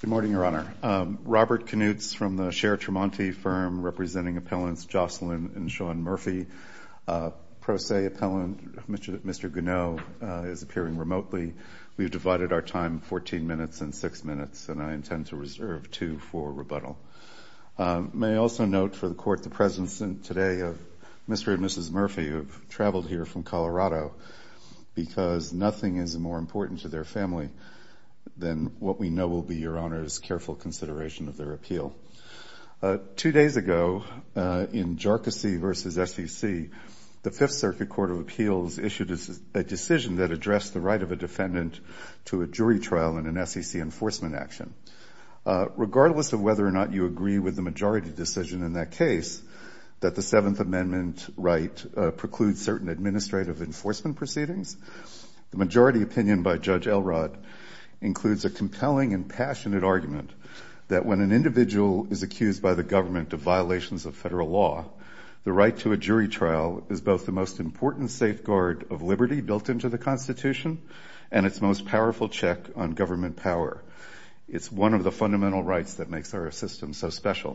Good morning, Your Honor. Robert Knutz from the Sher Tremonti firm representing appellants Jocelyn and Sean Murphy. Pro se appellant Mr. Gounod is appearing remotely. We've divided our time 14 minutes and 6 minutes, and I intend to reserve 2 for rebuttal. May I also note for the Court the presence today of Mr. and Mrs. Murphy, who have traveled here from Colorado, because nothing is more important to their family than what we know will be Your Honor's careful consideration of their appeal. 2 days ago, in Jarkissi v. SEC, the Fifth Circuit Court of Appeals issued a decision that addressed the right of a defendant to a jury trial in an SEC enforcement action. Regardless of whether or not you agree with the majority decision in that case, that the Seventh Amendment right precludes certain administrative enforcement proceedings, the majority opinion by Judge Elrod includes a compelling and passionate argument that when an individual is accused by the government of violations of federal law, the right to a jury trial is both the most important safeguard of liberty built into the Constitution and its most powerful check on government power. It's one of the fundamental rights that makes our system so special.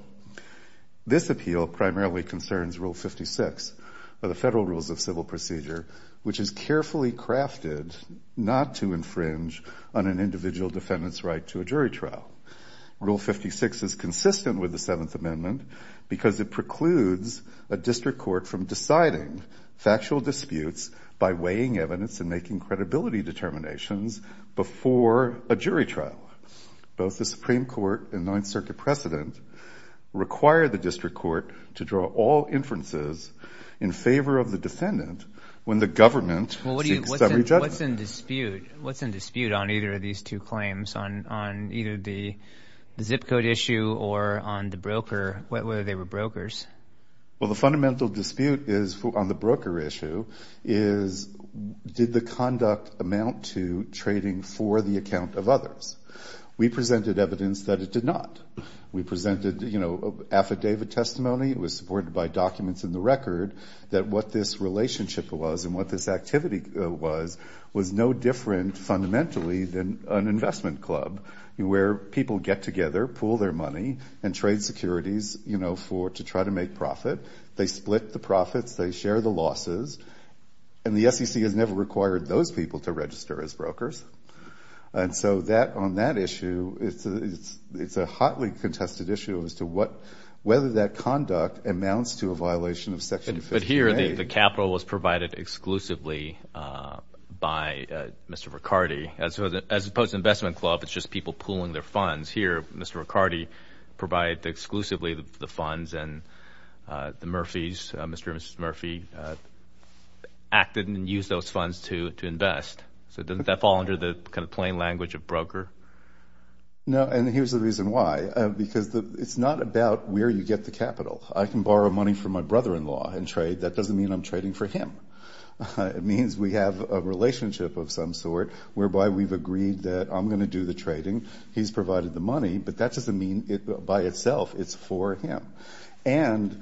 This appeal primarily concerns Rule 56 of the Federal Rules of Civil Procedure, which is carefully crafted not to infringe on an individual defendant's right to a jury trial. Rule 56 is consistent with the Seventh Amendment because it precludes a district court from deciding factual disputes by weighing evidence and making credibility determinations before a jury trial. Both the Supreme Court and Ninth Circuit precedent require the district court to draw all inferences in favor of the defendant when the government seeks summary judgment. What's in dispute on either of these two claims, on either the zip code issue or on the broker, whether they were brokers? Well, the fundamental dispute is on the broker issue is, did the conduct amount to trading for the account of others? We presented evidence that it did not. We presented, affidavit testimony. It was supported by documents in the record that what this relationship was and what this activity was no different fundamentally than an investment club where people get together, pool their money, and trade securities, to try to make profit. They split the profits. They share the losses. And the SEC has never required those people to register as brokers. And so on that issue, it's a hotly contested issue as to whether that conduct amounts to a violation of Section 15A. But here, the capital was provided exclusively by Mr. Riccardi. As opposed to investment club, it's just people pooling their funds. Here, Mr. Riccardi provided exclusively the funds, and the Murphys, Mr. and Mrs. Murphy, acted and used those funds to invest. So doesn't that fall under the kind of plain language of broker? No, and here's the reason why. Because it's not about where you get the capital. I can borrow money from my brother-in-law and trade. That doesn't mean I'm trading for him. It means we have a relationship of some sort whereby we've agreed that I'm going to do the trading. He's provided the money, but that doesn't mean it by itself it's for him. And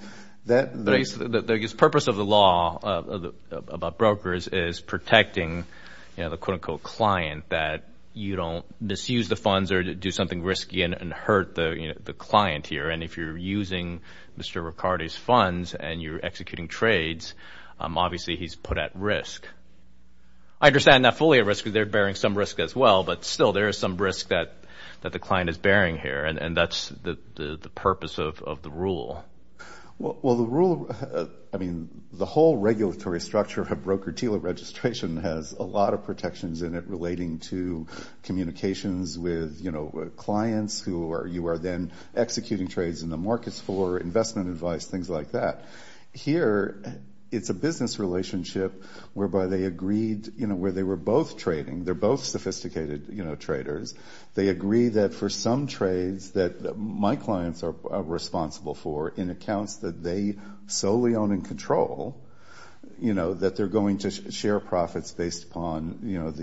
the purpose of the law about brokers is protecting the quote-unquote client, that you don't misuse the funds or do something risky and hurt the client here. And if you're using Mr. Riccardi's funds and you're executing trades, obviously he's put at risk. I understand not fully at risk because they're bearing some risk as well, but still there is some risk that the client is bearing here, and that's the purpose of the rule. Well, the rule, the whole regulatory structure of broker-dealer registration has a lot of protections in it relating to communications with, clients who you are then executing trades in the markets for, investment advice, things like that. Here, it's a business relationship whereby they agreed, where they were both trading. They're both sophisticated, traders. They agree that for some trades that my clients are responsible for in accounts that they solely own and control, that they're going to share profits based upon,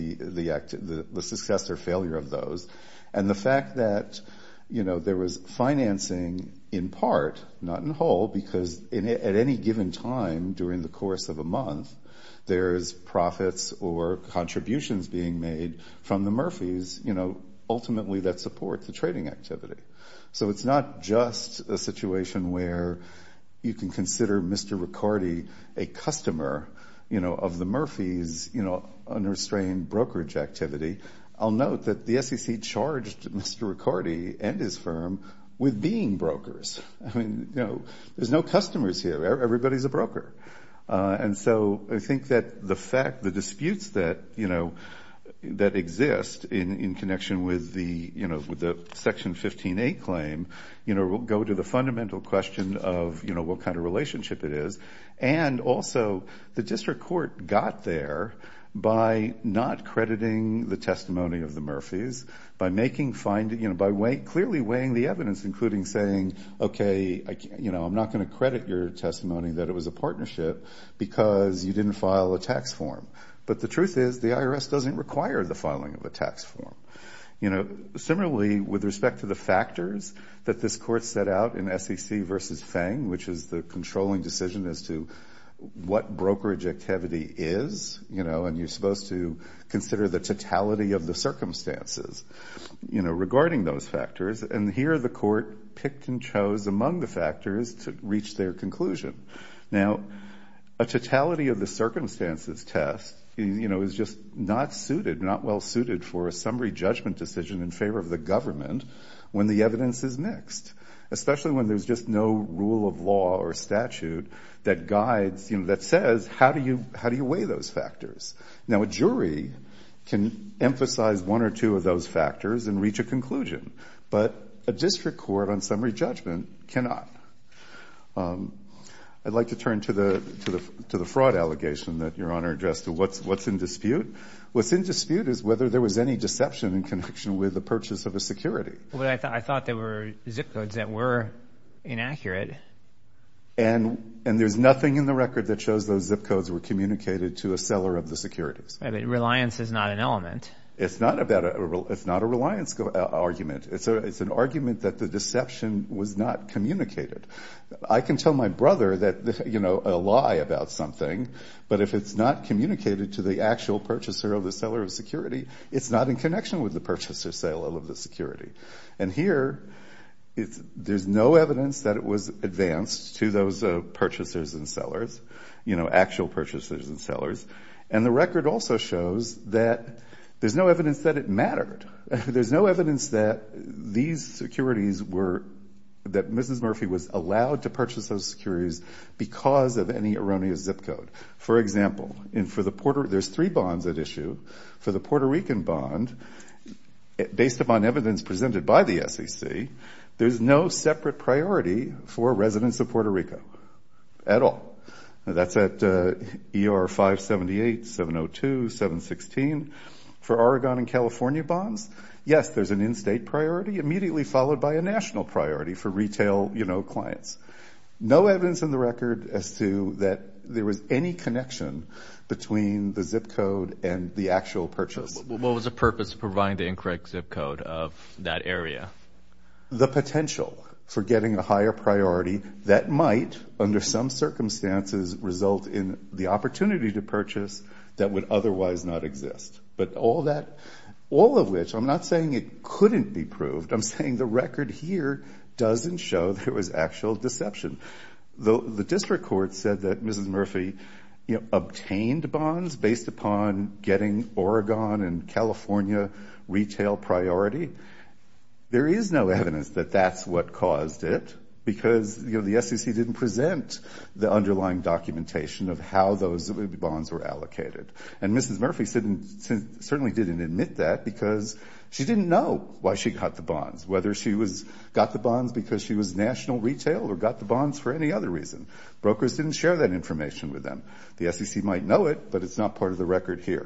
the success or failure of those. And the fact that, there was financing in part, not in whole, because at any given time during the course of a month, there's profits or contributions being made from the Murphys, ultimately that support the trading activity. So it's not just a situation where you can consider Mr. Riccardi a customer, of the Murphys, unrestrained brokerage activity. I'll note that the SEC charged Mr. Riccardi and his firm with being brokers. I mean, there's no customers here. Everybody's a broker. And so I think that the disputes that, that exist in connection with with the Section 15A claim, will go to the fundamental question of, what kind of relationship it is. And also the district court got there by not crediting the testimony of the Murphys, by clearly weighing the evidence, including saying, okay, I'm not going to credit your testimony that it was a partnership because you didn't file a tax form. But the truth is the IRS doesn't require the filing of a tax form. Similarly, with respect to the factors that this court set out in SEC versus Fang, which is the controlling decision as to what brokerage activity is, and you're supposed to consider the totality of the circumstances, regarding those factors. And here the court picked and chose among the factors to reach their conclusion. Now, a totality of the circumstances test, is just not well suited for a summary judgment decision in favor of the government when the evidence is mixed, especially when there's just no rule of law or statute that guides, that says, how do you weigh those factors? Now, a jury can emphasize one or two of those factors and reach a conclusion, but a district court on summary judgment cannot. I'd like to turn to the fraud allegation that Your Honor addressed to what's in dispute. What's in dispute is whether there was any deception in connection with the purchase of a security. Well, I thought there were zip codes that were inaccurate. And there's nothing in the record that shows those zip codes were communicated to a seller of the securities. Right, but reliance is not an element. It's not a reliance argument. It's an argument that the deception was not communicated. I can tell my brother that, a lie about something, but if it's not communicated to the actual purchaser or the seller of security, it's not in connection with the purchase or sale of the security. And here, there's no evidence that it was advanced to those purchasers and sellers, actual purchasers and sellers. And the record also shows that there's no evidence that it mattered. There's no evidence that these securities that Mrs. Murphy was allowed to purchase those securities because of any erroneous zip code. For example, there's 3 bonds at issue. For the Puerto Rican bond, based upon evidence presented by the SEC, there's no separate priority for residents of Puerto Rico at all. That's at ER 578, 702, 716. For Oregon and California bonds, yes, there's an in-state priority immediately followed by a national priority for retail, clients. No evidence in the record as to that there was any connection between the zip code and the actual purchase. What was the purpose of providing the incorrect zip code of that area? The potential for getting a higher priority that might, under some circumstances, result in the opportunity to purchase that would otherwise not exist. But all of which, I'm not saying it couldn't be proved. I'm saying the record here doesn't show there was actual deception. The district court said that Mrs. Murphy, obtained bonds based upon getting Oregon and California retail priority. There is no evidence that that's what caused it because, the SEC didn't present the underlying documentation of how those bonds were allocated. And Mrs. Murphy certainly didn't admit that because she didn't know why she got the bonds, whether she got the bonds because she was national retail or got the bonds for any other reason. Brokers didn't share that information with them. The SEC might know it, but it's not part of the record here.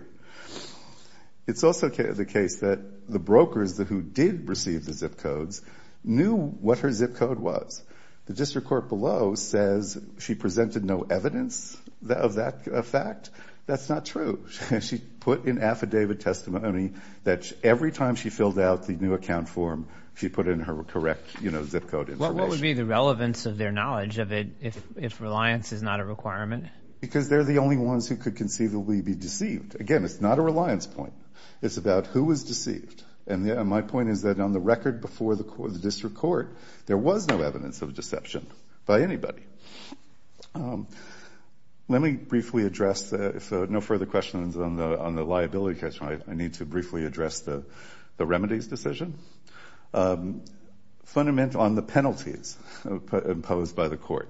It's also the case that the brokers who did receive the zip codes knew what her zip code was. The district court below says she presented no evidence of that fact. That's not true. She put in affidavit testimony that every time she filled out the new account form, she put in her correct, zip code information. What would be the relevance of their knowledge of it if reliance is not a requirement? Because they're the only ones who could conceivably be deceived. Again, it's not a reliance point. It's about who was deceived. And my point is that on the record before the district court, there was no evidence of deception by anybody. Let me briefly address, if no further questions on the liability question, I need to briefly address the remedies decision. Fundamental on the penalties imposed by the court.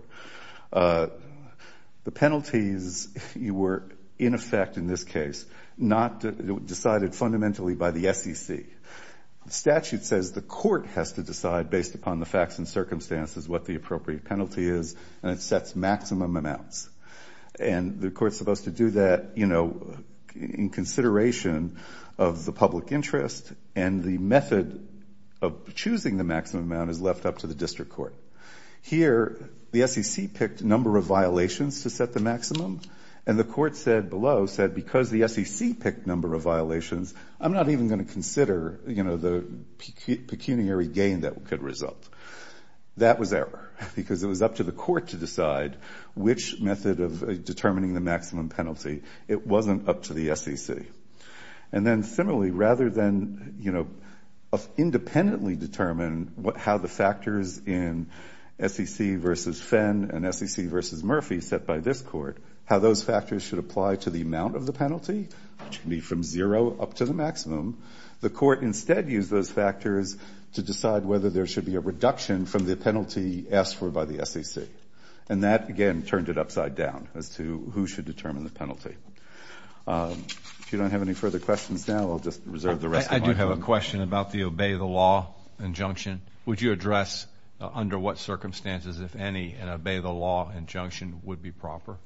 The penalties were, in effect, in this case, not decided fundamentally by the SEC. The statute says the court has to decide based upon the facts and circumstances what the appropriate penalty is, and it sets maximum amounts. And the court's supposed to do that, in consideration of the public interest, and the method of choosing the maximum amount is left up to the district court. Here, the SEC picked a number of violations to set the maximum, and the court said because the SEC picked number of violations, I'm not even going to consider, the pecuniary gain that could result. That was error, because it was up to the court to decide which method of determining the maximum penalty. It wasn't up to the SEC. And then similarly, rather than, independently determine how the factors in SEC versus Fenn and SEC versus Murphy set by this court, how those factors should apply to the amount of the penalty, which can be from 0 up to the maximum, the court instead used those factors to decide whether there should be a reduction from the penalty asked for by the SEC. And that, again, turned it upside down as to who should determine the penalty. If you don't have any further questions now, I'll just reserve the rest of my time. I do have a question about the obey the law injunction. Would you address under what circumstances, if any, an obey the law injunction would be proper?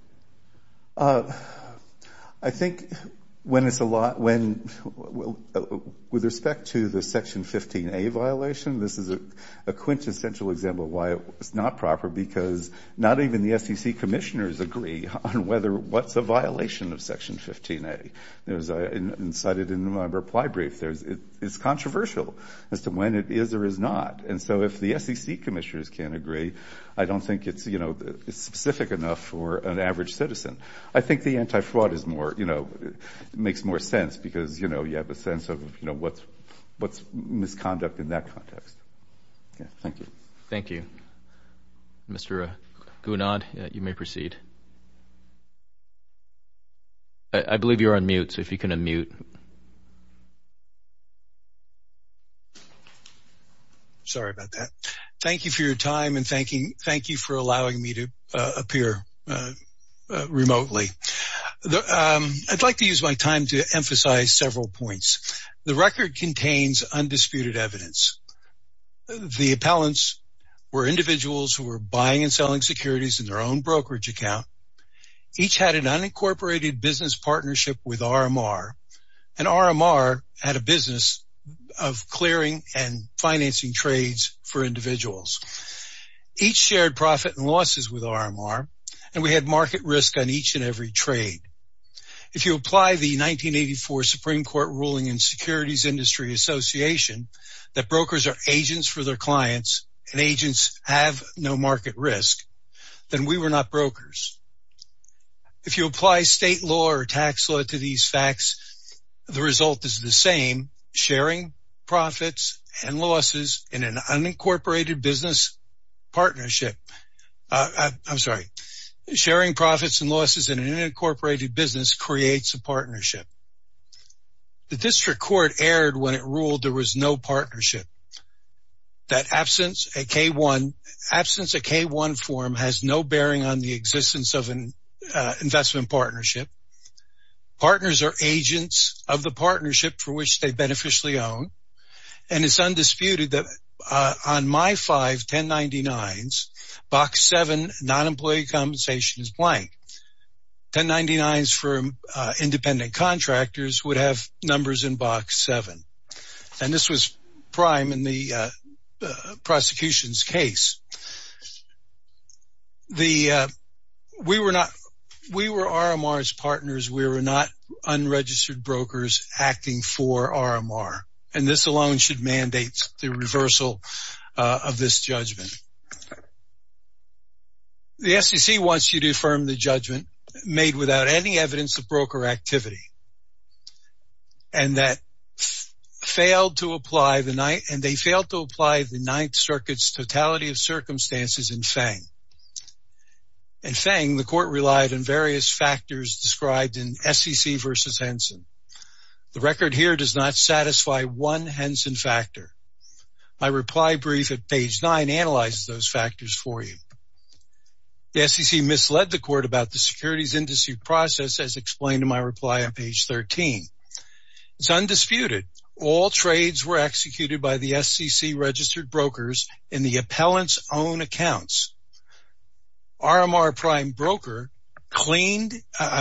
I think with respect to the Section 15A violation, this is a quintessential example of why it's not proper, because not even the SEC commissioners agree on what's a violation of Section 15A. There's cited in my reply brief, it's controversial as to when it is or is not. And so if the SEC commissioners can't agree, I don't think it's specific enough for an average citizen. I think the anti-fraud is more, makes more sense, because, you have a sense of, what's misconduct in that context. Yeah, thank you. Thank you. Mr. Gounod, you may proceed. I believe you're on mute, so if you can unmute. Sorry about that. Thank you for your time, and thank you for allowing me to appear remotely. I'd like to use my time to emphasize several points. The record contains undisputed evidence. The appellants were individuals who were buying and selling securities in their own brokerage account. Each had an unincorporated business partnership with RMR, and RMR had a business of clearing and financing trades for individuals. Each shared profit and losses with RMR, and we had market risk on each and every trade. If you apply the 1984 Supreme Court ruling in Securities Industry Association that brokers are agents for their clients and agents have no market risk, then we were not brokers. If you apply state law or tax law to these facts, the result is the same: sharing profits and losses in an unincorporated business partnership. Sharing profits and losses in an unincorporated business creates a partnership. The district court erred when it ruled there was no partnership. That absence a K1 form has no bearing on the existence of an investment partnership. Partners are agents of the partnership for which they beneficially own. And it's undisputed that on my 5 1099s, box 7, non-employee compensation is blank. 1099s for independent contractors would have numbers in box 7. And this was prime in the prosecution's case. We were RMR's partners. We were not unregistered brokers acting for RMR. And this alone should mandate the reversal of this judgment. The SEC wants you to affirm the judgment made without any evidence of broker activity, and that failed to apply the Ninth Circuit's totality of circumstances in Feng. In Feng, the court relied on various factors described in SEC versus Henson. The record here does not satisfy one Henson factor. My reply brief at page 9 analyzes those factors for you. The SEC misled the court about the securities industry process as explained in my reply on page 13. It's undisputed. All trades were executed by the SEC registered brokers in the appellant's own accounts. RMR Prime Broker cleared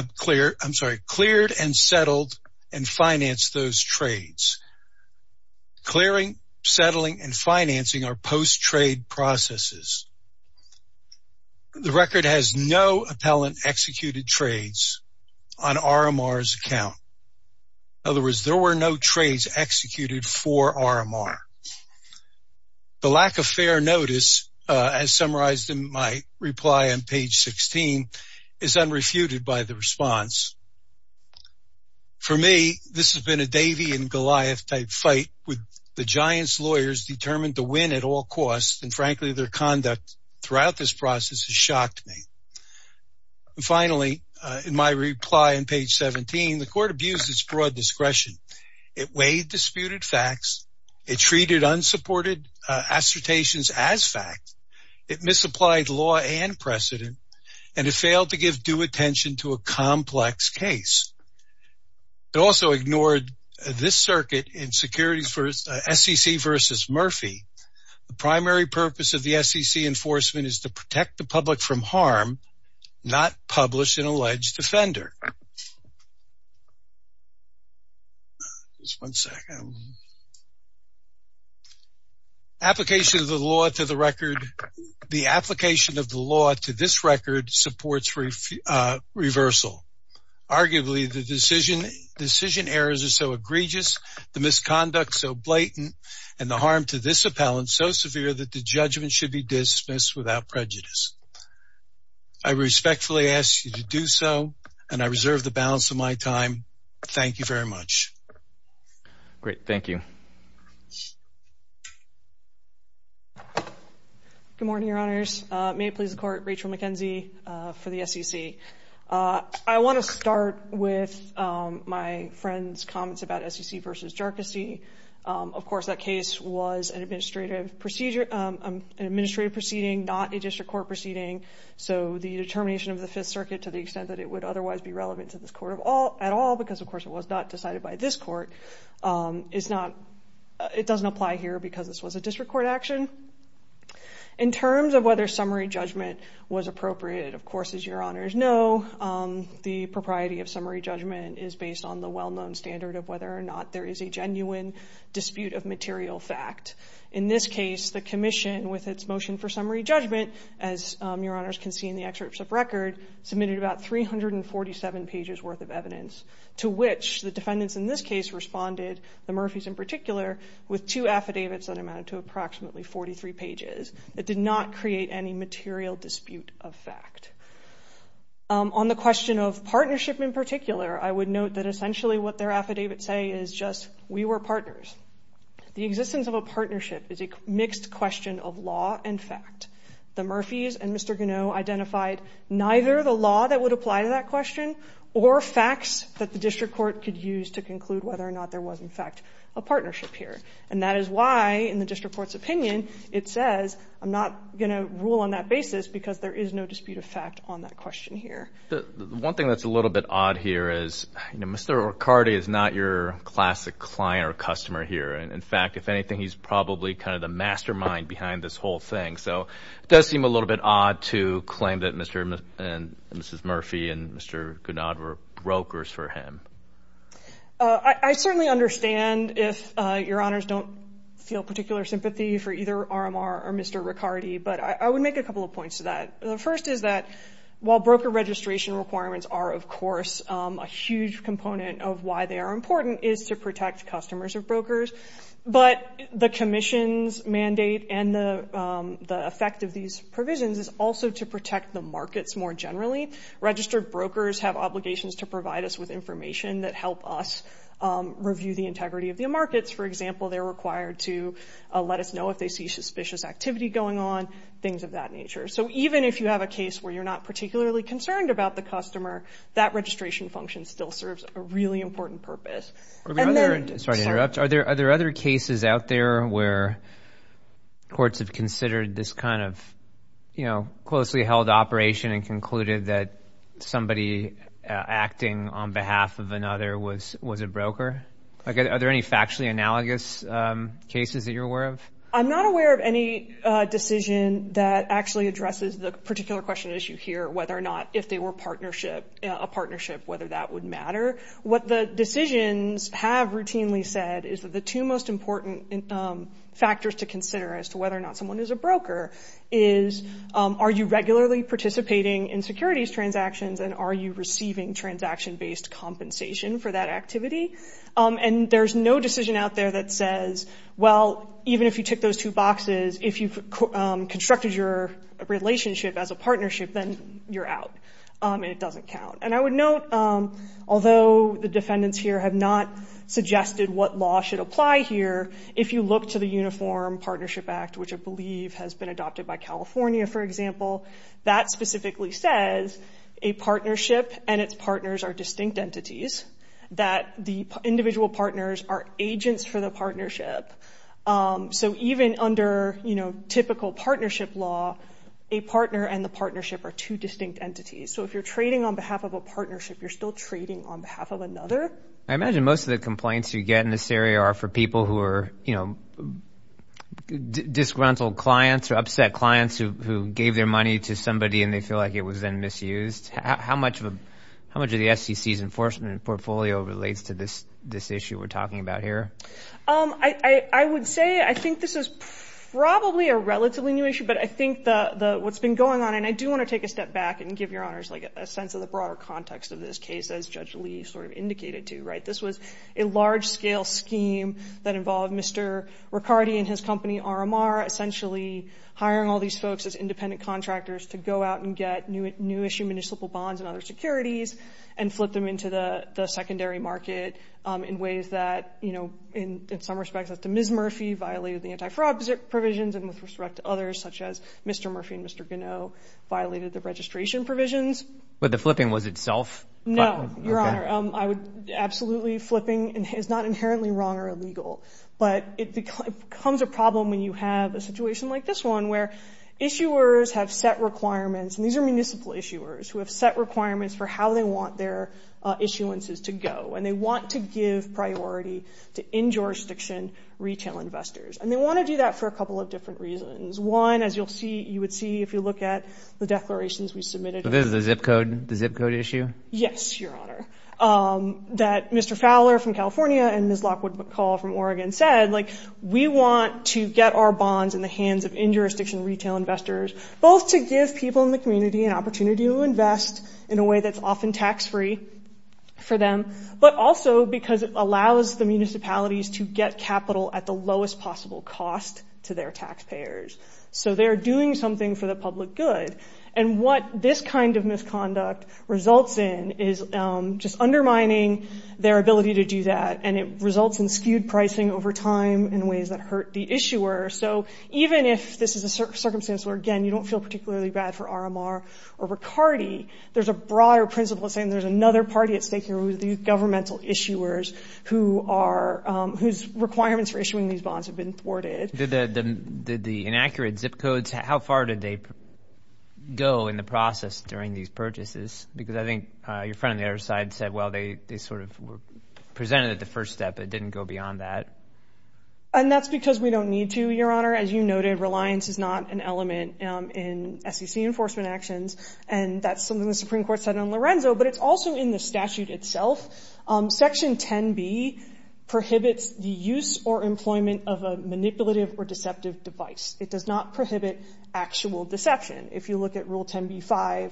and settled and financed those trades. Clearing, settling, and financing are post-trade processes. The record has no appellant executed trades on RMR's account. In other words, there were no trades executed for RMR. The lack of fair notice, as summarized in my reply on page 16, is unrefuted by the response. For me, this has been a Davy and Goliath type fight with the Giants' lawyers determined to win at all costs, and frankly, their conduct throughout this process has shocked me. And finally, in my reply on page 17, the court abused its broad discretion. It weighed disputed facts. It treated unsupported assertions as fact. It misapplied law and precedent, and it failed to give due attention to a complex case. It also ignored this circuit in securities SEC versus Murphy. The primary purpose of the SEC enforcement is to protect the public from harm, not publish an alleged offender. Just one second. Application of the law to the record. The application of the law to this record supports reversal. Arguably, the decision errors are so egregious, the misconduct so blatant, and the harm to this appellant so severe that the judgment should be dismissed without prejudice. I respectfully ask you to do so, and I reserve the balance of my time. Thank you very much. Great, thank you. Good morning, Your Honors. May it please the Court, Rachel McKenzie for the SEC. I want to start with my friend's comments about SEC versus Jarkissi. Of course, that case was an administrative proceeding, not a district court proceeding. So the determination of the Fifth Circuit, to the extent that it would otherwise be relevant to this court at all, because of course it was not decided by this court, it doesn't apply here because this was a district court action. In terms of whether summary judgment was appropriate, of course, as Your Honors know, the propriety of summary judgment is based on the well-known standard of whether or not there is a genuine dispute of material fact. In this case, the Commission, with its motion for summary judgment, as Your Honors can see in the excerpts of record, submitted about 347 pages worth of evidence, to which the defendants in this case responded, the Murphys in particular, with 2 affidavits that amounted to approximately 43 pages that did not create any material dispute of fact. On the question of partnership in particular, I would note that essentially what their affidavits say is just, we were partners. The existence of a partnership is a mixed question of law and fact. The Murphys and Mr. Gano identified neither the law that would apply to that question or facts that the district court could use to conclude whether or not there was, in fact, a partnership here. And that is why, in the district court's opinion, it says, I'm not going to rule on that basis because there is no dispute of fact on that question here. The one thing that's a little bit odd here is, Mr. Riccardi is not your classic client or customer here. And in fact, if anything, he's probably kind of the mastermind behind this whole thing. So it does seem a little bit odd to claim that Mr. and Mrs. Murphy and Mr. Gano were brokers for him. I certainly understand if Your Honors don't feel particular sympathy for either RMR or Mr. Riccardi, but I would make a couple of points to that. The first is that while broker registration requirements are, of course, a huge component of why they are important is to protect customers of brokers, but the Commission's mandate and the effect of these provisions is also to protect the markets more generally. Registered brokers have obligations to provide us with information that help us review the integrity of the markets. For example, they're required to let us know if they see suspicious activity going on, things of that nature. So even if you have a case where you're not particularly concerned about the customer, that registration function still serves a really important purpose. Sorry to interrupt. Are there other cases out there where courts have considered this kind of, closely held operation and concluded that somebody acting on behalf of another was a broker? Like, are there any factually analogous cases that you're aware of? I'm not aware of any decision that actually addresses the particular question issue here, whether or not if they were a partnership, whether that would matter. What the decisions have routinely said is that the two most important factors to consider as to whether or not someone is a broker is, are you regularly participating in securities transactions, and are you receiving transaction-based compensation for that activity? And there's no decision out there that says, well, even if you tick those two boxes, if you've constructed your relationship as a partnership, then you're out, and it doesn't count. And I would note, although the defendants here have not suggested what law should apply here, if you look to the Uniform Partnership Act, which I believe has been adopted by California, for example, that specifically says a partnership and its partners are distinct entities, that the individual partners are agents for the partnership. So even under, typical partnership law, a partner and the partnership are two distinct entities. So if you're trading on behalf of a partnership, you're still trading on behalf of another. I imagine most of the complaints you get in this area are for people who are, disgruntled clients or upset clients who gave their money to somebody and they feel like it was then misused. How much of the SEC's enforcement portfolio relates to this issue we're talking about here? I would say I think this is probably a relatively new issue, but I think the what's been going on, and I do want to take a step back and give your honors like a sense of the broader context of this case, as Judge Lee sort of indicated to, right? This was a large-scale scheme that involved Mr. Riccardi and his company RMR essentially hiring all these folks as independent contractors to go out and get new issue municipal bonds and other securities and flip them into the secondary market in ways that, in some respects, as to Ms. Murphy, violated the anti-fraud provisions, and with respect to others, such as Mr. Murphy and Mr. Gannot, violated the registration provisions. But the flipping was itself? No, Your Honor. I would absolutely, flipping is not inherently wrong or illegal, but it becomes a problem when you have a situation like this one where issuers have set requirements, and these are municipal issuers who have set requirements for how they want their issuances to go, and they want to give priority to in-jurisdiction retail investors. And they want to do that for a couple of different reasons. One, as you would see if you look at the declarations we submitted. So this is the zip code issue? Yes, Your Honor. That Mr. Fowler from California and Ms. Lockwood McCall from Oregon said, we want to get our bonds in the hands of in-jurisdiction retail investors, both to give people in the community an opportunity to invest in a way that's often tax-free for them, but also because it allows the municipalities to get capital at the lowest possible cost to their taxpayers. So they're doing something for the public good. And what this kind of misconduct results in is just undermining their ability to do that, and it results in skewed pricing over time in ways that hurt the issuer. So even if this is a circumstance where, again, you don't feel particularly bad for RMR or Riccardi, there's a broader principle saying there's another party at stake here, these governmental issuers whose requirements for issuing these bonds have been thwarted. Did the inaccurate zip codes, how far did they go in the process during these purchases? Because I think your friend on the other side said, well, they sort of were presented at the first step, but didn't go beyond that. And that's because we don't need to, Your Honor. As you noted, reliance is not an element in SEC enforcement actions, and that's something the Supreme Court said on Lorenzo, but it's also in the statute itself. Section 10B prohibits the use or employment of a manipulative or deceptive device. It does not prohibit actual deception. If you look at Rule 10b-5b,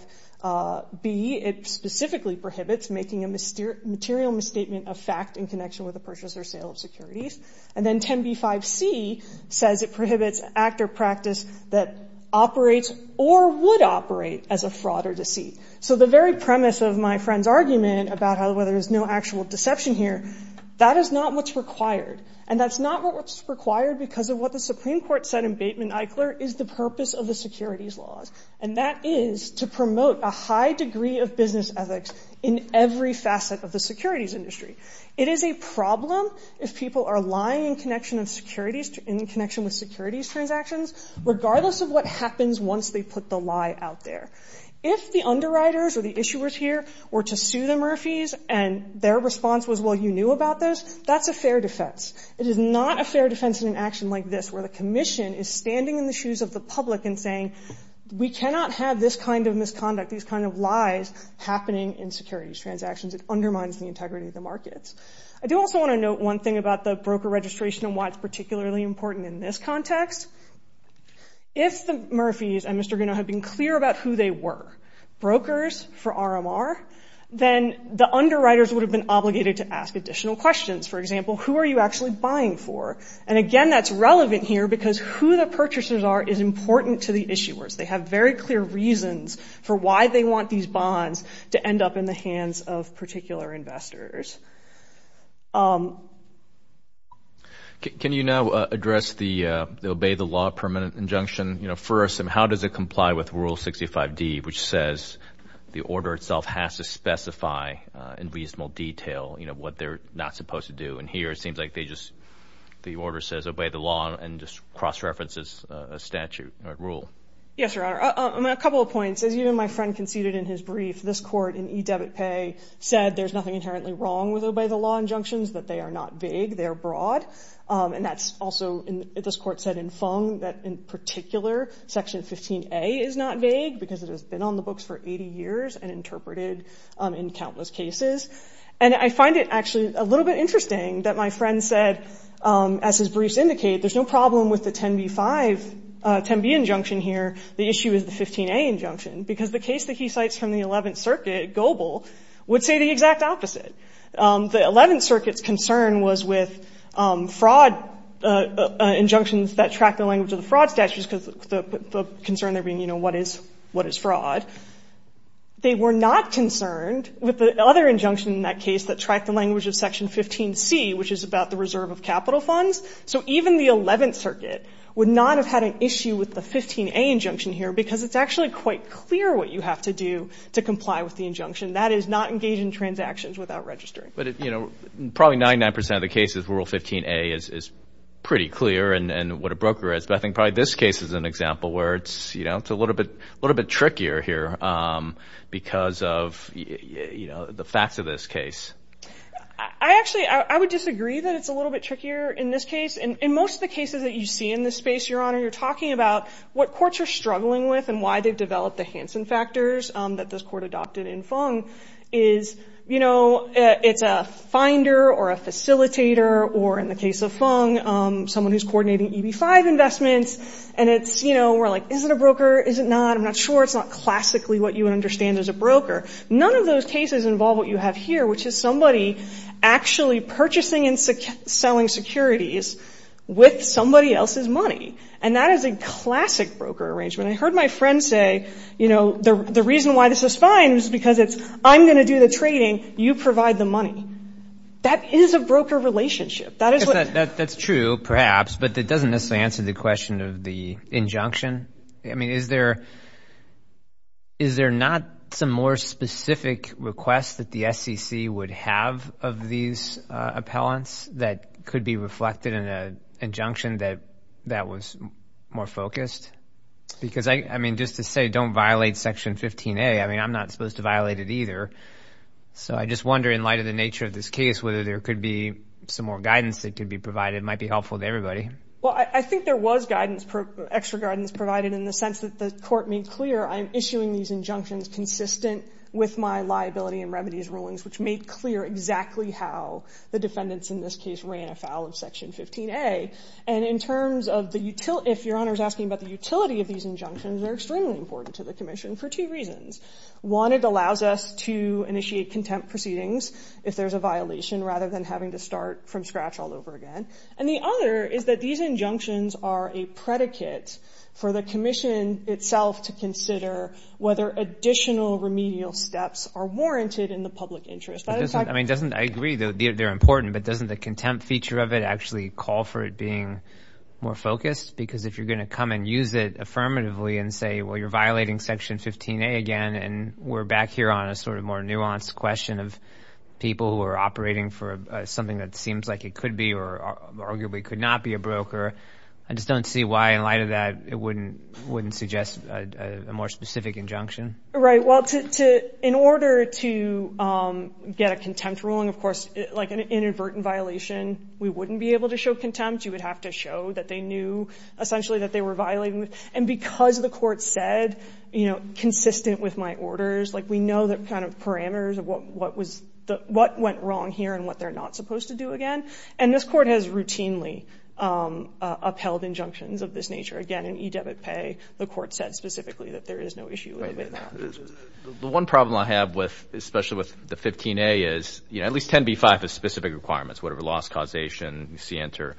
it specifically prohibits making a material misstatement of fact in connection with the purchase or sale of securities. And then 10b-5c says it prohibits act or practice that operates or would operate as a fraud or deceit. So the very premise of my friend's argument about whether there's no actual deception here That is not what's required. And that's not what's required because of what the Supreme Court said in Bateman-Eichler is the purpose of the securities laws. And that is to promote a high degree of business ethics in every facet of the securities industry. It is a problem if people are lying in connection with securities transactions, regardless of what happens once they put the lie out there. If the underwriters or the issuers here were to sue the Murphys and their response was, well, you knew about this, that's a fair defense. It is not a fair defense in an action like this where the commission is standing in the shoes of the public and saying, we cannot have this kind of misconduct, these kind of lies happening in securities transactions. It undermines the integrity of the markets. I do also want to note one thing about the broker registration and why it's particularly important in this context. If the Murphys and Mr. Gunno had been clear about who they were, brokers for RMR, then the underwriters would have been obligated to ask additional questions. For example, who are you actually buying for? And again, that's relevant here because who the purchasers are is important to the issuers. They have very clear reasons for why they want these bonds to end up in the hands of particular investors. Can you now address the obey the law permanent injunction? First, how does it comply with Rule 65D, which says the order itself has to specify in reasonable detail, what they're not supposed to do? And here it seems like the order says obey the law and just cross-references a statute or rule. Yes, Your Honor. A couple of points. As even my friend conceded in his brief, this court in e-debit pay said there's nothing inherently wrong with obey the law injunctions, that they are not vague, they are broad. And that's also, this court said in Fung that in particular, Section 15A is not vague because it has been on the books for 80 years and interpreted in countless cases. And I find it actually a little bit interesting that my friend said, as his briefs indicate, there's no problem with the 10b injunction here. The issue is the 15A injunction because the case that he cites from the 11th Circuit, Goebel, would say the exact opposite. The 11th Circuit's concern was with fraud injunctions that track the language of the fraud statutes because the concern there being, what is fraud. They were not concerned with the other injunction in that case that tracked the language of Section 15C, which is about the reserve of capital funds. So even the 11th Circuit would not have had an issue with the 15A injunction here because it's actually quite clear what you have to do to comply with the injunction. That is not engage in transactions without registering. But, probably 99% of the cases, Rule 15A is pretty clear and what a broker is. But I think probably this case is an example where it's, it's a little bit trickier here because of, the facts of this case. I would disagree that it's a little bit trickier in this case. In most of the cases that you see in this space, Your Honor, you're talking about what courts are struggling with and why they've developed the Hansen factors that this court adopted in Fung is, it's a finder or a facilitator or in the case of Fung, someone who's coordinating EB-5 investments. And it's, we're like, is it a broker? Is it not? I'm not sure. It's not classically what you would understand as a broker. None of those cases involve what you have here, which is somebody actually purchasing and selling securities with somebody else's money. And that is a classic broker arrangement. I heard my friend say, the reason why this is fine is because it's, I'm going to do the trading, you provide the money. That is a broker relationship. That is what... That's true, perhaps, but that doesn't necessarily answer the question of the injunction. I mean, is there not some more specific requests that the SEC would have of these appellants that could be reflected in an injunction that was more focused? Because, I mean, just to say don't violate Section 15A, I mean, I'm not supposed to violate it either. So I just wonder, in light of the nature of this case, whether there could be some more guidance that could be provided. It might be helpful to everybody. Well, I think there was extra guidance provided in the sense that the court made clear I'm issuing these injunctions consistent with my liability and remedies rulings, which made clear exactly how the defendants in this case ran afoul of Section 15A. And in terms of the utility, if Your Honor is asking about the utility of these injunctions, they're extremely important to the Commission for two reasons. One, it allows us to initiate contempt proceedings if there's a violation rather than having to start from scratch all over again. And the other is that these injunctions are a predicate for the commission itself to consider whether additional remedial steps are warranted in the public interest. I agree they're important, but doesn't the contempt feature of it actually call for it being more focused? Because if you're going to come and use it affirmatively and say, well, you're violating Section 15A again, and we're back here on a sort of more nuanced question of people who are operating for something that seems like it could be or arguably could not be a broker, I just don't see why, in light of that, it wouldn't suggest a more specific injunction. Right. Well, in order to get a contempt ruling, of course, like an inadvertent violation, we wouldn't be able to show contempt. You would have to show that they knew essentially that they were violating. And because the court said, consistent with my orders, like we know the kind of parameters of what went wrong here and what they're not supposed to do again. And this court has routinely upheld injunctions of this nature. Again, in e-debit pay, the court said specifically that there is no issue with it. The one problem I have especially with the 15A is, at least 10b-5 has specific requirements, whatever loss causation, you see enter.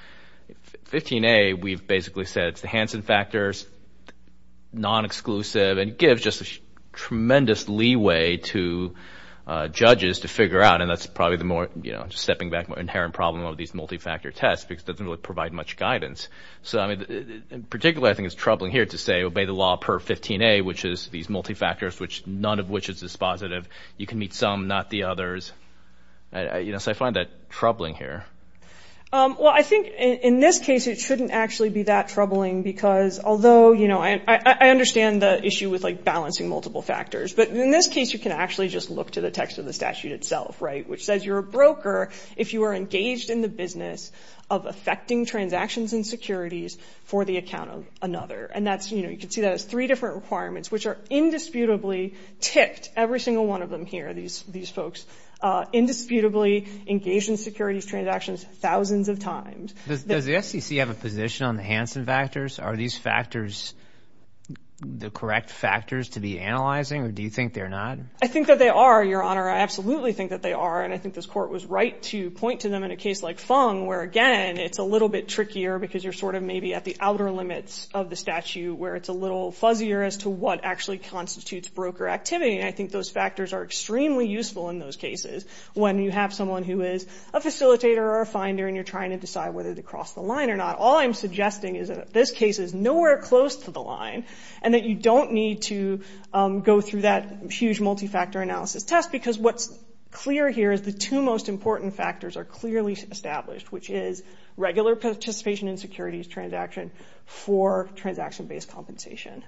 15A, we've basically said it's the Hansen factors, non-exclusive, and gives just a tremendous leeway to judges to figure out, and that's probably the more, just stepping back, more inherent problem of these multi-factor tests, because it doesn't really provide much guidance. So, in particular, I think it's troubling here to say obey the law per 15A, which is these multi-factors, which none of which is dispositive. You can meet some, not the others. So I find that troubling here. Well, I think in this case it shouldn't actually be that troubling because although, I understand the issue with like balancing multiple factors, but in this case you can actually just look to the text of the statute itself, right, which says you're a broker if you are engaged in the business of affecting transactions and securities for the account of another. And that's, you can see that as 3 different requirements, which are indisputably ticked, every single one of them here, these folks. Indisputably engaged in securities transactions thousands of times. Does the SEC have a position on the Hansen factors? Are these factors the correct factors to be analyzing, or do you think they're not? I think that they are, Your Honor. I absolutely think that they are, and I think this court was right to point to them in a case like Fung, where, again, it's a little bit trickier because you're sort of maybe at the outer limits of the statute where it's a little fuzzier as to what actually constitutes broker activity, and I think those factors are extremely useful in those cases when you have someone who is a facilitator or a finder and you're trying to decide whether to cross the line or not. All I'm suggesting is that this case is nowhere close to the line, and that you don't need to go through that huge multi-factor analysis test, because what's clear here is the 2 most important factors are clearly established, which is regular participation in securities transaction for transaction-based compensation.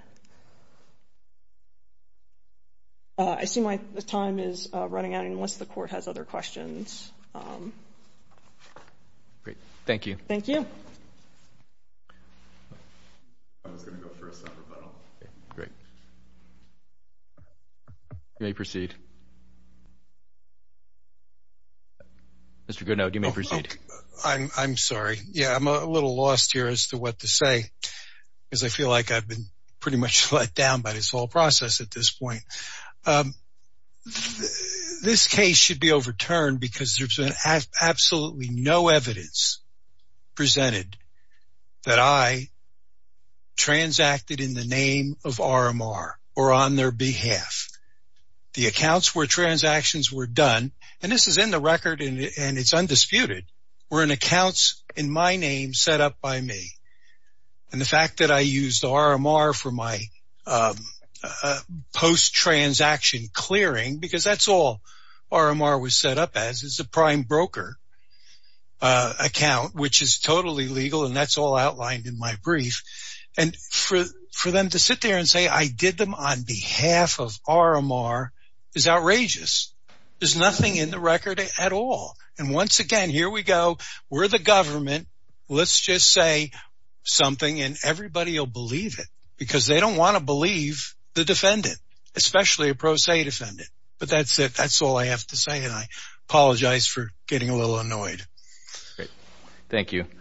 I see my time is running out unless the court has other questions. Great. Thank you. Thank you. I was going to go first on rebuttal. Okay, great. You may proceed. Mr. Goodnow, you may proceed. Okay. I'm sorry. Yeah, I'm a little lost here as to what to say, because I feel like I've been pretty much let down by this whole process at this point. This case should be overturned because there's been absolutely no evidence presented that I transacted in the name of RMR or on their behalf. The accounts where transactions were done, and this is in the record and it's undisputed, were in accounts in my name set up by me. And the fact that I used RMR for my post-transaction clearing, because that's all RMR was set up as, is a prime broker account, which is totally legal, and that's all outlined in my brief. And for them to sit there and say I did them on behalf of RMR is outrageous. There's nothing in the record at all. And once again, here we go. We're the government. Let's just say something and everybody will believe it, because they don't want to believe the defendant, especially a pro se defendant. But that's it. That's all I have to say, and I apologize for getting a little annoyed. Great. Thank you.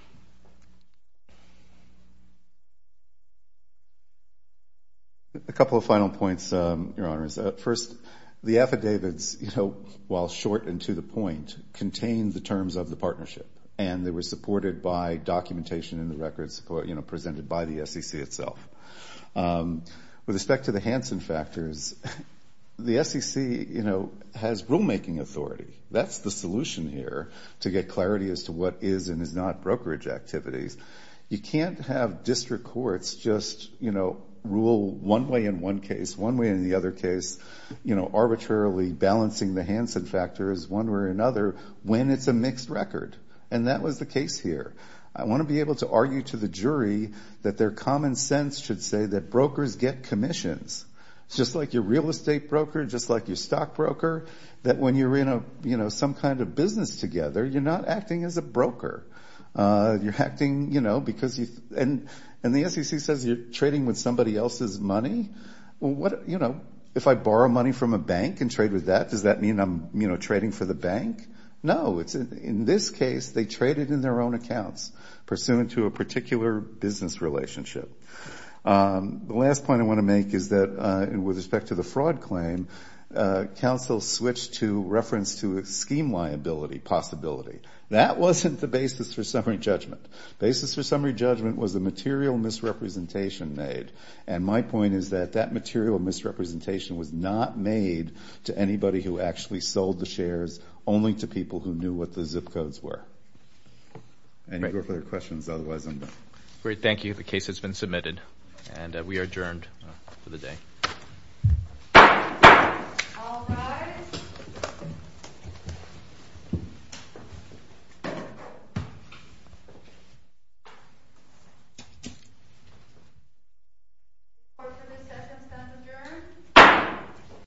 A couple of final points, Your Honors. First, the affidavits, while short and to the point, contain the terms of the partnership. and they were supported by documentation in the records, presented by the SEC itself. With respect to the Hansen factors, the SEC, has rulemaking authority. That's the solution here to get clarity as to what is and is not brokerage activities. You can't have district courts just, rule one way in one case, one way in the other case, arbitrarily balancing the Hansen factors one way or another when it's a mixed record. And that was the case here. I want to be able to argue to the jury that their common sense should say that brokers get commissions. It's just like your real estate broker, just like your stock broker, that when you're in some kind of business together, you're not acting as a broker. You're acting, because and the SEC says you're trading with somebody else's money. Well, if I borrow money from a bank and trade with that, does that mean I'm, trading for the bank? No, it's in this case, they traded in their own accounts pursuant to a particular business relationship. The last point I want to make is that with respect to the fraud claim, counsel switched to reference to a scheme liability possibility. That wasn't the basis for summary judgment. Basis for summary judgment was the material misrepresentation made. And my point is that that material misrepresentation was not made to anybody who actually sold the shares, only to people who knew what the zip codes were. Any further questions? Otherwise, I'm done. Great. Thank you. The case has been submitted, and we are adjourned for the day.